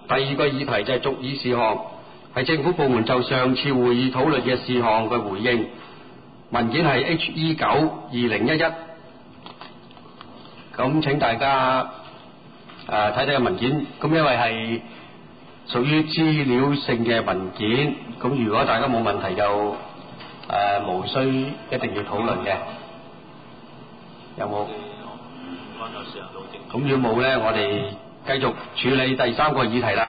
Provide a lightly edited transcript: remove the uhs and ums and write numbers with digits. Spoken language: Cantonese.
第二個議題就係續議事項，係政府部門就上次會議討論嘅事項嘅回應。文件係 HE9/2011。咁請大家睇睇個文件。咁因為係屬於資料性嘅文件，咁如果大家冇問題就無需一定要討論嘅。有冇？咁如果冇咧，我哋繼續處理第三個議題啦。